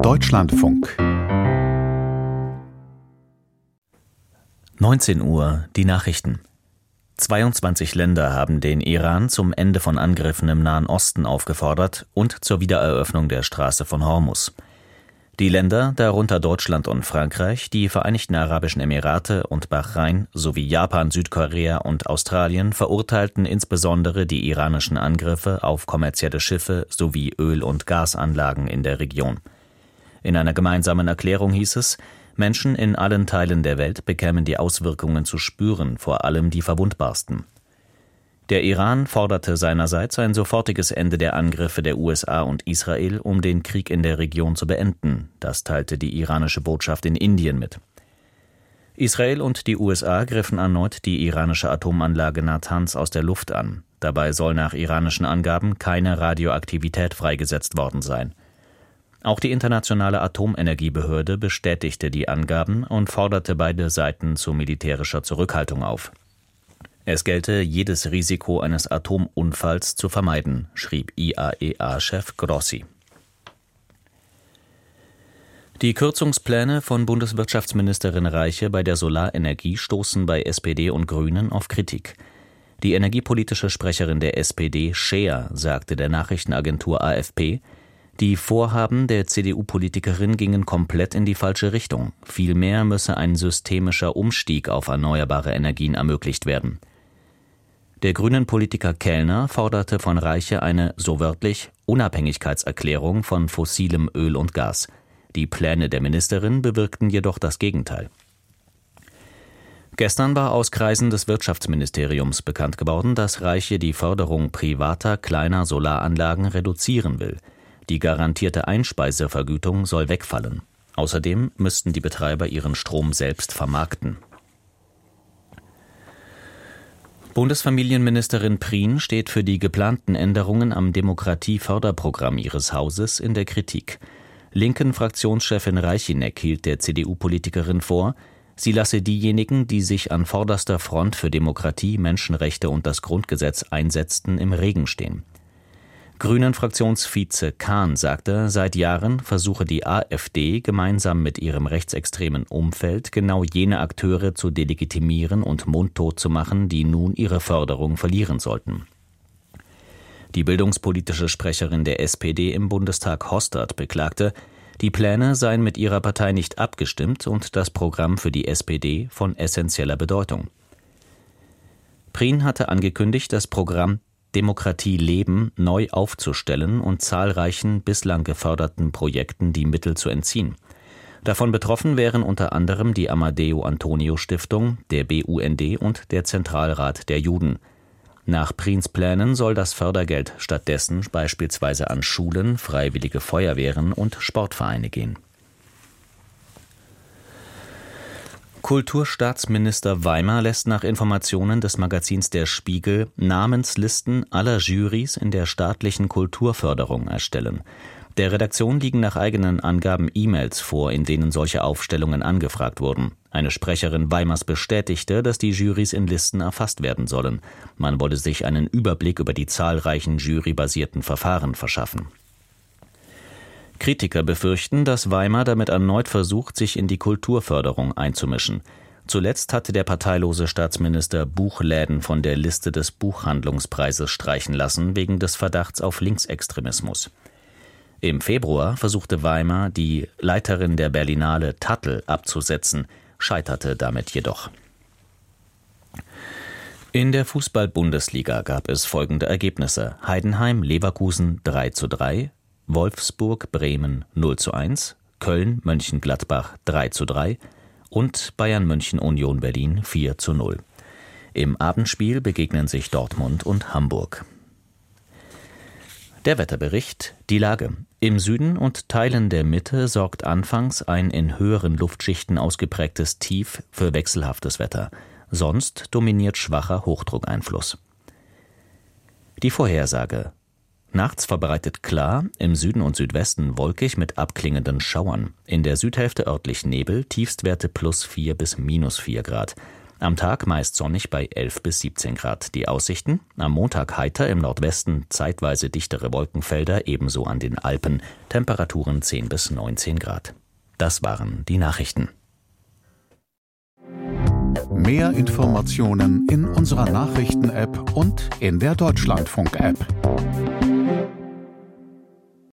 Deutschlandfunk 19 Uhr, die Nachrichten. 22 Länder haben den Iran zum Ende von Angriffen im Nahen Osten aufgefordert und zur Wiedereröffnung der Straße von Hormuz. Die Länder, darunter Deutschland und Frankreich, die Vereinigten Arabischen Emirate und Bahrain sowie Japan, Südkorea und Australien verurteilten insbesondere die iranischen Angriffe auf kommerzielle Schiffe sowie Öl- und Gasanlagen in der Region. In einer gemeinsamen Erklärung hieß es, Menschen in allen Teilen der Welt bekämen die Auswirkungen zu spüren, vor allem die Verwundbarsten. Der Iran forderte seinerseits ein sofortiges Ende der Angriffe der USA und Israel, um den Krieg in der Region zu beenden. Das teilte die iranische Botschaft in Indien mit. Israel und die USA griffen erneut die iranische Atomanlage Natanz aus der Luft an. Dabei soll nach iranischen Angaben keine Radioaktivität freigesetzt worden sein. Auch die Internationale Atomenergiebehörde bestätigte die Angaben und forderte beide Seiten zu militärischer Zurückhaltung auf. Es gelte, jedes Risiko eines Atomunfalls zu vermeiden, schrieb IAEA-Chef Grossi. Die Kürzungspläne von Bundeswirtschaftsministerin Reiche bei der Solarenergie stoßen bei SPD und Grünen auf Kritik. Die energiepolitische Sprecherin der SPD, Scheer, sagte der Nachrichtenagentur AFP, die Vorhaben der CDU-Politikerin gingen komplett in die falsche Richtung. Vielmehr müsse ein systemischer Umstieg auf erneuerbare Energien ermöglicht werden. Der Grünen-Politiker Kellner forderte von Reiche eine, so wörtlich, Unabhängigkeitserklärung von fossilem Öl und Gas. Die Pläne der Ministerin bewirkten jedoch das Gegenteil. Gestern war aus Kreisen des Wirtschaftsministeriums bekannt geworden, dass Reiche die Förderung privater kleiner Solaranlagen reduzieren will. Die garantierte Einspeisevergütung soll wegfallen. Außerdem müssten die Betreiber ihren Strom selbst vermarkten. Bundesfamilienministerin Prien steht für die geplanten Änderungen am Demokratieförderprogramm ihres Hauses in der Kritik. Linken Fraktionschefin Reichinek hielt der CDU-Politikerin vor, sie lasse diejenigen, die sich an vorderster Front für Demokratie, Menschenrechte und das Grundgesetz einsetzten, im Regen stehen. Grünen-Fraktionsvize Kahn sagte, seit Jahren versuche die AfD gemeinsam mit ihrem rechtsextremen Umfeld genau jene Akteure zu delegitimieren und mundtot zu machen, die nun ihre Förderung verlieren sollten. Die bildungspolitische Sprecherin der SPD im Bundestag Hostert beklagte, die Pläne seien mit ihrer Partei nicht abgestimmt und das Programm für die SPD von essentieller Bedeutung. Prien hatte angekündigt, das Programm Demokratie leben neu aufzustellen und zahlreichen bislang geförderten Projekten die Mittel zu entziehen. Davon betroffen wären unter anderem die Amadeo-Antonio-Stiftung, der BUND und der Zentralrat der Juden. Nach Priens Plänen soll das Fördergeld stattdessen beispielsweise an Schulen, Freiwillige Feuerwehren und Sportvereine gehen. Kulturstaatsminister Weimer lässt nach Informationen des Magazins Der Spiegel Namenslisten aller Jurys in der staatlichen Kulturförderung erstellen. Der Redaktion liegen nach eigenen Angaben E-Mails vor, in denen solche Aufstellungen angefragt wurden. Eine Sprecherin Weimers bestätigte, dass die Jurys in Listen erfasst werden sollen. Man wolle sich einen Überblick über die zahlreichen jurybasierten Verfahren verschaffen. Kritiker befürchten, dass Weimar damit erneut versucht, sich in die Kulturförderung einzumischen. Zuletzt hatte der parteilose Staatsminister Buchläden von der Liste des Buchhandlungspreises streichen lassen, wegen des Verdachts auf Linksextremismus. Im Februar versuchte Weimar, die Leiterin der Berlinale Tattel abzusetzen, scheiterte damit jedoch. In der Fußball-Bundesliga gab es folgende Ergebnisse: Heidenheim-Leverkusen 3:3, Wolfsburg-Bremen 0:1, Köln-Mönchengladbach 3:3 und Bayern-München-Union Berlin 4:0. Im Abendspiel begegnen sich Dortmund und Hamburg. Der Wetterbericht: Die Lage. Im Süden und Teilen der Mitte sorgt anfangs ein in höheren Luftschichten ausgeprägtes Tief für wechselhaftes Wetter. Sonst dominiert schwacher Hochdruckeinfluss. Die Vorhersage: Nachts verbreitet klar, im Süden und Südwesten wolkig mit abklingenden Schauern. In der Südhälfte örtlich Nebel, Tiefstwerte +4 bis -4 Grad. Am Tag meist sonnig bei 11 bis 17 Grad. Die Aussichten: am Montag heiter, im Nordwesten zeitweise dichtere Wolkenfelder, ebenso an den Alpen. Temperaturen 10 bis 19 Grad. Das waren die Nachrichten. Mehr Informationen in unserer Nachrichten-App und in der Deutschlandfunk-App.